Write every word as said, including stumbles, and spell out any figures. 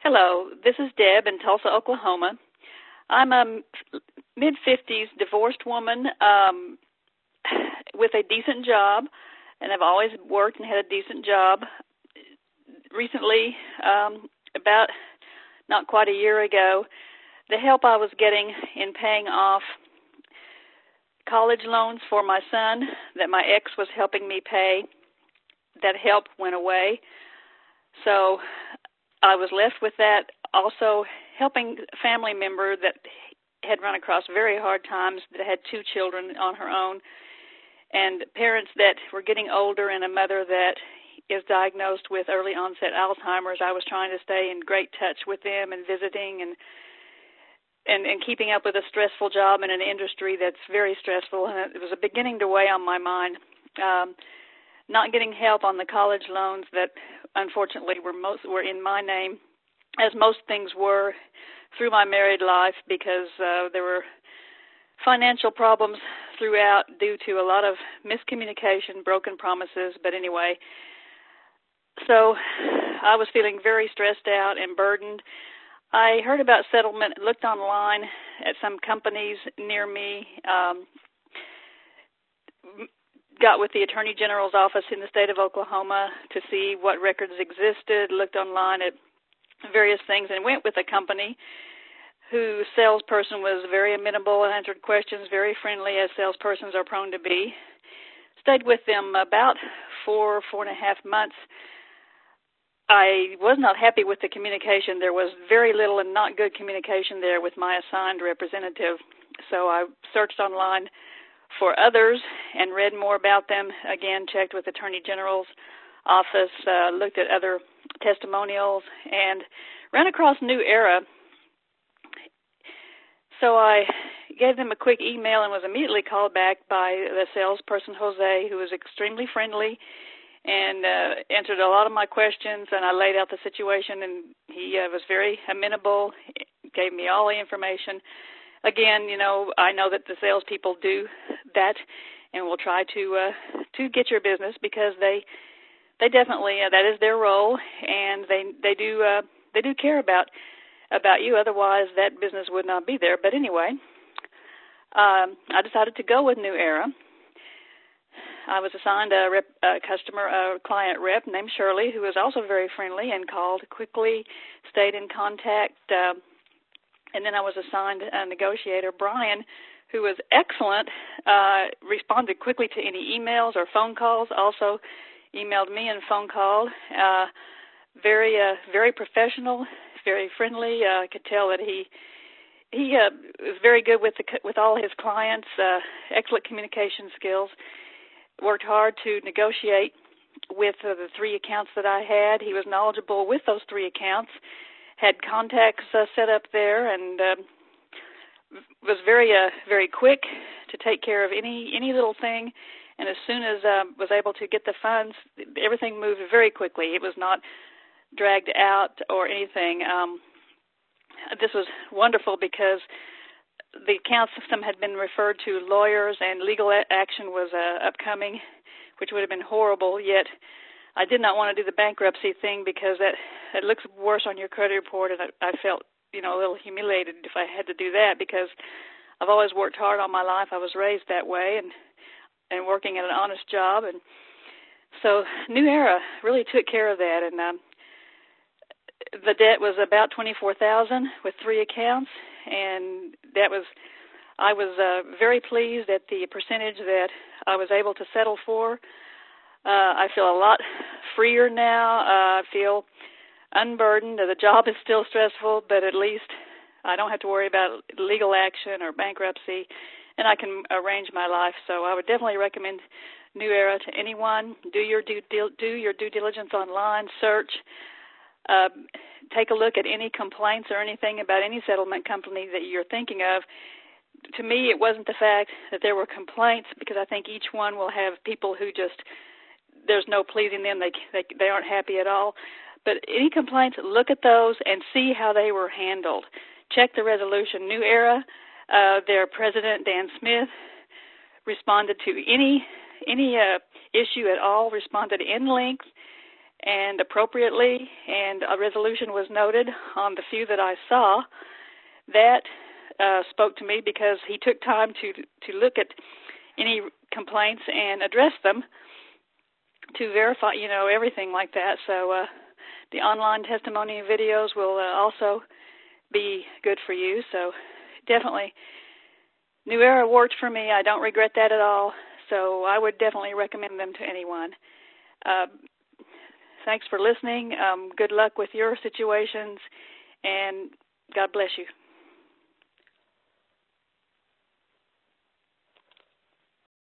Hello, this is Deb in Tulsa, Oklahoma. I'm a mid-fifties divorced woman um, with a decent job, and I've always worked and had a decent job. Recently, um, about not quite a year ago, the help I was getting in paying off college loans for my son that my ex was helping me pay, that help went away. So I was left with that, also helping a family member that had run across very hard times, that had two children on her own, and parents that were getting older, and a mother that is diagnosed with early onset Alzheimer's. I was trying to stay in great touch with them and visiting and and, and keeping up with a stressful job in an industry that's very stressful, and it was beginning to weigh on my mind. Um, not getting help on the college loans that unfortunately were most were in my name, as most things were through my married life, because uh, there were financial problems throughout due to a lot of miscommunication, broken promises. But anyway, so I was feeling very stressed out and burdened. I heard about settlement, looked online at some companies near me, um, got with the Attorney General's office in the state of Oklahoma to see what records existed, looked online at various things, and went with a company whose salesperson was very amenable and answered questions very friendly, as salespersons are prone to be. Stayed with them about four, four and a half months. I was not happy with the communication. There was very little and not good communication there with my assigned representative. So I searched online for others and read more about them. Again, checked with Attorney General's office, uh, looked at other testimonials, and ran across New Era. So I gave them a quick email and was immediately called back by the salesperson, Jose, who was extremely friendly and uh, answered a lot of my questions, and I laid out the situation, and he uh, was very amenable, gave me all the information. Again, you know, I know that the salespeople do that and will try to uh, to get your business, because they they definitely uh, that is their role, and they they do uh, they do care about about you. Otherwise, that business would not be there. But anyway, um, I decided to go with New Era. I was assigned a, rep, a customer, a client rep named Shirley, who was also very friendly and called quickly, stayed in contact. Uh, and then I was assigned a negotiator, Brian, who was excellent, uh, responded quickly to any emails or phone calls, also emailed me and phone called. Uh, very, uh, very professional, very friendly. Uh, I could tell that he he uh, was very good with the, with all his clients. Uh, excellent communication skills. Worked hard to negotiate with uh, the three accounts that I had. He was knowledgeable with those three accounts, had contacts uh, set up there, and uh, was very uh, very quick to take care of any any little thing. And as soon as I uh, was able to get the funds, everything moved very quickly. It was not dragged out or anything. Um, this was wonderful, because the accounts system had been referred to lawyers, and legal action was uh, upcoming, which would have been horrible. Yet I did not want to do the bankruptcy thing, because that it looks worse on your credit report, and I, I felt, you know, a little humiliated if I had to do that, because I've always worked hard all my life. I was raised that way, and and working at an honest job, and so New Era really took care of that. And um, the debt was about twenty-four thousand dollars with three accounts. And that was, I was uh, very pleased at the percentage that I was able to settle for. Uh, I feel a lot freer now. Uh, I feel unburdened. The job is still stressful, but at least I don't have to worry about legal action or bankruptcy, and I can arrange my life. So I would definitely recommend New Era to anyone. Do your due, do your due diligence online, search. Uh, take a look at any complaints or anything about any settlement company that you're thinking of. To me, it wasn't the fact that there were complaints, because I think each one will have people who just, there's no pleasing them. They, they, they aren't happy at all. But any complaints, look at those and see how they were handled. Check the resolution. New Era, uh, their president, Dan Smith, responded to any any uh, issue at all, responded in length, and appropriately, and a resolution was noted on the few that I saw. That uh, spoke to me because he took time to to look at any complaints and address them to verify, you know, everything like that. So uh, the online testimony videos will uh, also be good for you. So definitely, New Era worked for me. I don't regret that at all. So I would definitely recommend them to anyone. Uh, thanks for listening. Um, good luck with your situations, and God bless you.